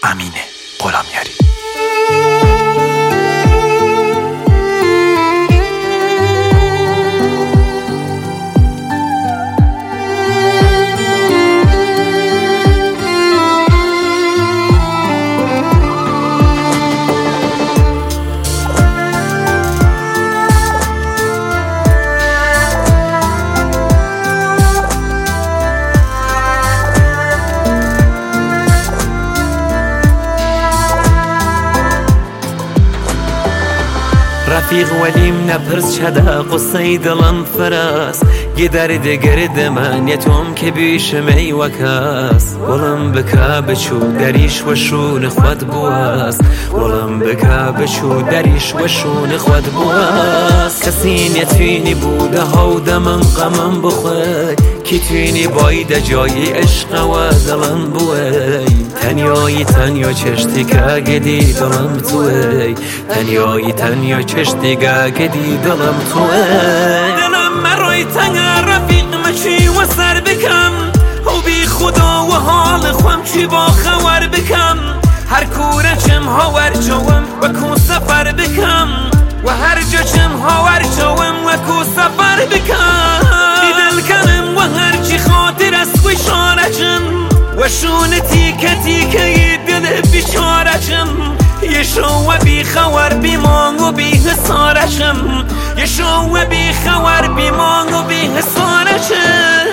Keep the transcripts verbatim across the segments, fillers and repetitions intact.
امین غلامیاری. رفیق ولیم نپرس چدا قصه دلم فراس گدرد گرد من یتوم که بیش می وکاس ولم بکا بچو دریش و شون خود بواست ولم بکا بچو دریش و شون خود بواست کسی نتوینی بوده هوده من غمم بخوی کی توینی باید جای عشق و دلم بوی تنیایی تنیا چشتی که گدی دلم توی تنیایی تنیا چشتی که گدی دلم توی دلم مروی تنگ رفیق مچی و سر بکم و بی خدا و حال خوام چی با خور بکم هر کوره چم هاور جوم و کو سفر بکم و هر جا چم هاور جوم و کو سفر بکم دل کنم و هر چی خاطر است و شارچم و شون تیکه تیکه دل بیچارچم یه شو و بی خور بی مانگ و بی حسارچم یه شو و بی خور بی مانگ و بی حسارچم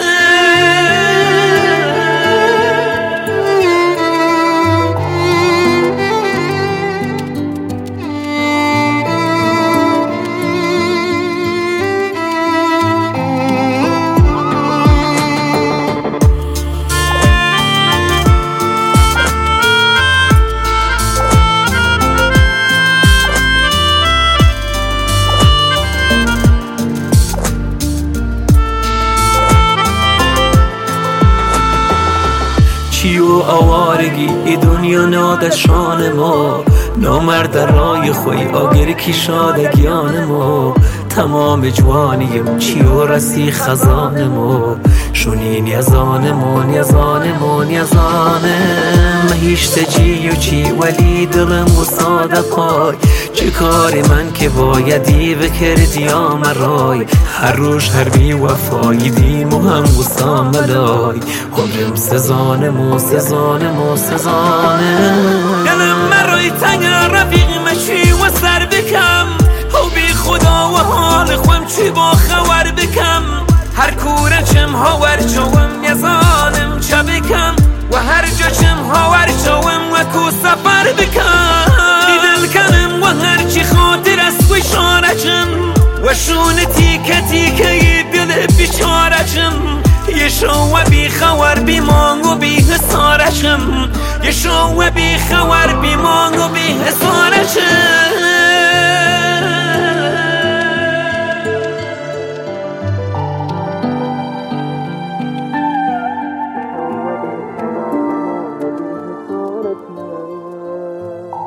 چی و آوارگی ای دنیا ناده شان ما نامرد رای خوی آگر کی شادگیان ما تمام جوانیم چی و رسی خزان ما شونی نیزان ما نیزان ما نیزانم هیچ تجی و چی ولی دلم و ساده پای چه کاری من که بایدی بکردی آمرای هر روش هر بی وفایی دیم و هم گستام مدای عمرم سزانم و سزانم و سزانم دلم مرای تنگ رفیق مچی و سر بکم و بی خدا و حال خوام چی با خور بکم هر کوره چم هاور جوم یزانم چه بکم و هر جا چم هاور جوم و کو سفر بکم دل کنم و هر چی خاطر است و شارچم و شون تیکه تیکه دل بیچارچم یه شو و بی خور بی مانگ و بی حسارچم یه شو و بی خور بی مانگ و بی حسارچم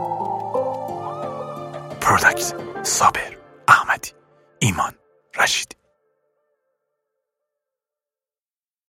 پروداکت صابر احمدی ایمان رشیدی.